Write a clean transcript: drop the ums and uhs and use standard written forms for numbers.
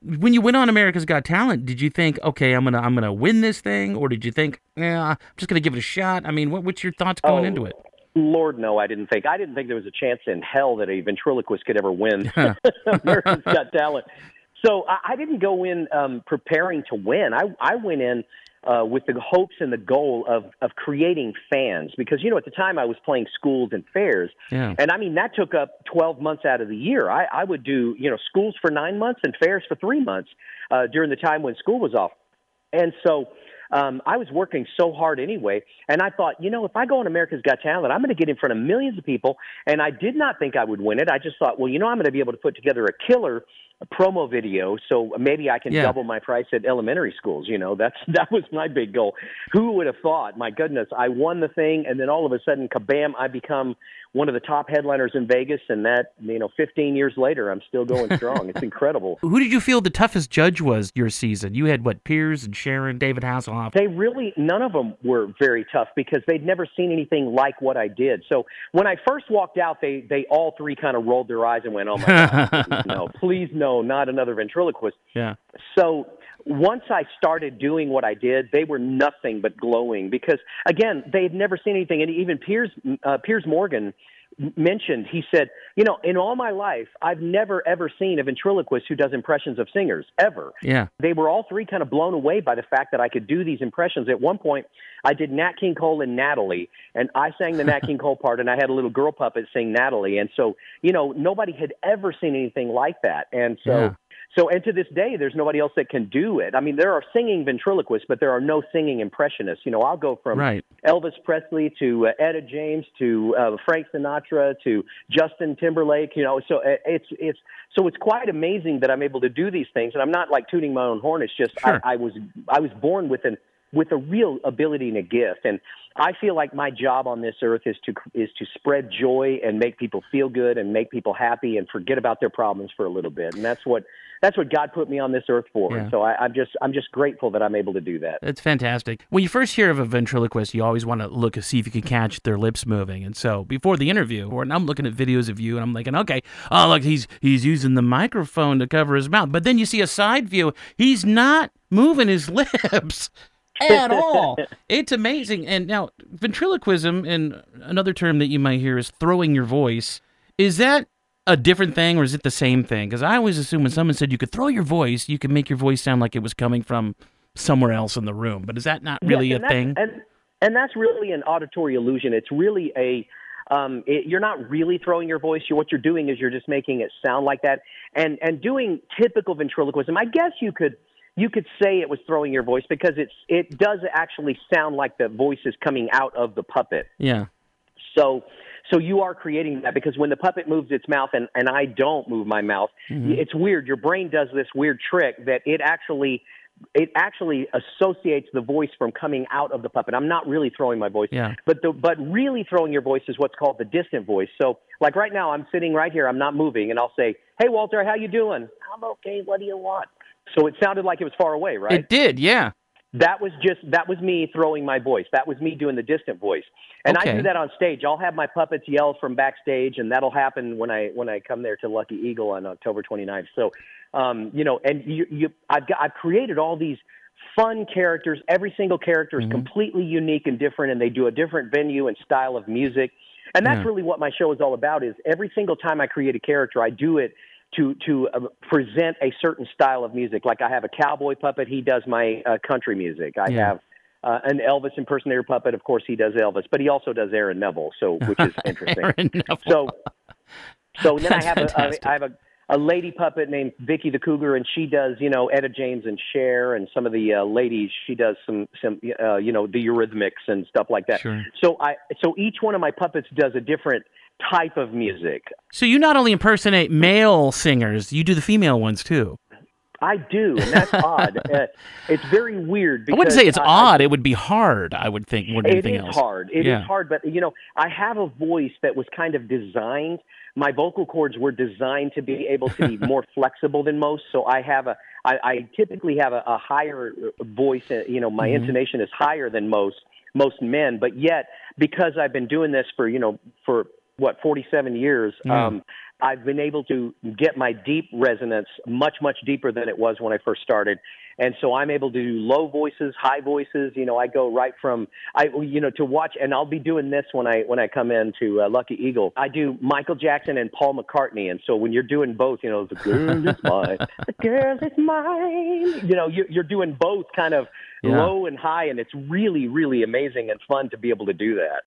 when you went on America's Got Talent, did you think, okay, I'm gonna win this thing, or did you think, yeah, I'm just gonna give it a shot? I mean, what's your thoughts going into Oh, it? Lord, no, I didn't think. I didn't think there was a chance in hell that a ventriloquist could ever win America's Got Talent. So I didn't go in preparing to win. I went in with the hopes and the goal of creating fans because, at the time I was playing schools and fairs. Yeah. And, I mean, that took up 12 months out of the year. I would do, schools for 9 months and fairs for 3 months during the time when school was off. And so I was working so hard anyway, and I thought, if I go on America's Got Talent, I'm going to get in front of millions of people, and I did not think I would win it. I just thought, well, I'm going to be able to put together a killer promo video, so maybe I can double my price at elementary schools. That was my big goal. Who would have thought? My goodness, I won the thing, and then all of a sudden, kabam! I become one of the top headliners in Vegas, and that 15 years later, I'm still going strong. It's incredible. Who did you feel the toughest judge was your season? You had Piers and Sharon, David Hasselhoff. They really, none of them were very tough because they'd never seen anything like what I did. So when I first walked out, they all three kind of rolled their eyes and went, "Oh my God, please no, not another ventriloquist." Yeah. So once I started doing what I did, they were nothing but glowing because, again, they had never seen anything. And even Piers Morgan mentioned, he said, in all my life, I've never, ever seen a ventriloquist who does impressions of singers, ever. Yeah. They were all three kind of blown away by the fact that I could do these impressions. At one point, I did Nat King Cole and Natalie, and I sang the Nat King Cole part, and I had a little girl puppet sing Natalie. And so, nobody had ever seen anything like that. And so... Yeah. And to this day, there's nobody else that can do it. I mean, there are singing ventriloquists, but there are no singing impressionists. I'll go from Elvis Presley to Etta James to Frank Sinatra to Justin Timberlake. So it's quite amazing that I'm able to do these things. And I'm not like tooting my own horn. It's just sure. I was born with a real ability and a gift. And I feel like my job on this earth is to spread joy and make people feel good and make people happy and forget about their problems for a little bit. And that's what God put me on this earth for. Yeah. And so I'm just grateful that I'm able to do that. It's fantastic. When you first hear of a ventriloquist, you always want to look and see if you can catch their lips moving. And so before the interview, and I'm looking at videos of you, and I'm thinking, okay, oh look, he's using the microphone to cover his mouth. But then you see a side view, he's not moving his lips at all. It's amazing. And now, ventriloquism, and another term that you might hear is throwing your voice. Is that a different thing, or is it the same thing? Because I always assume when someone said you could throw your voice, you can make your voice sound like it was coming from somewhere else in the room. But is that not really a thing? And that's really an auditory illusion. It's really you're not really throwing your voice. What you're doing is you're just making it sound like that. And doing typical ventriloquism, I guess you could say it was throwing your voice because it does actually sound like the voice is coming out of the puppet. Yeah. So you are creating that because when the puppet moves its mouth and I don't move my mouth, it's weird. Your brain does this weird trick that it actually associates the voice from coming out of the puppet. I'm not really throwing my voice, but really throwing your voice is what's called the distant voice. So like right now, I'm sitting right here, I'm not moving, and I'll say, "Hey Walter, how you doing?" "I'm okay. What do you want?" So it sounded like it was far away, right? It did, yeah. That was me throwing my voice. That was me doing the distant voice. And I do that on stage. I'll have my puppets yell from backstage, and that'll happen when I come there to Lucky Eagle on October 29th. So, I've created all these fun characters. Every single character is completely unique and different, and they do a different venue and style of music. And that's really what my show is all about. Is every single time I create a character, I do it to present a certain style of music. Like I have a cowboy puppet. He does my country music. I have an Elvis impersonator puppet. Of course, he does Elvis, but he also does Aaron Neville, which is interesting. Aaron Neville. So then I have a lady puppet named Vicky the Cougar, and she does, Etta James and Cher, and some of the ladies. She does some the Eurythmics and stuff like that. Sure. So each one of my puppets does a different type of music. So you not only impersonate male singers, you do the female ones too. I do, and that's odd. It's very weird. Because I wouldn't say it's odd. It would be hard, I would think, more than anything else. It is hard, but, I have a voice that was kind of designed. My vocal cords were designed to be able to be more flexible than most, so I typically have a higher voice. My intonation is higher than most men, but yet, because I've been doing this for 47 years, I've been able to get my deep resonance much, much deeper than it was when I first started. And so I'm able to do low voices, high voices. I go right from, to watch, and I'll be doing this when I come into Lucky Eagle. I do Michael Jackson and Paul McCartney. And so when you're doing both, the girl is mine, the girl is mine, you're doing both kind of low and high. And it's really, really amazing and fun to be able to do that.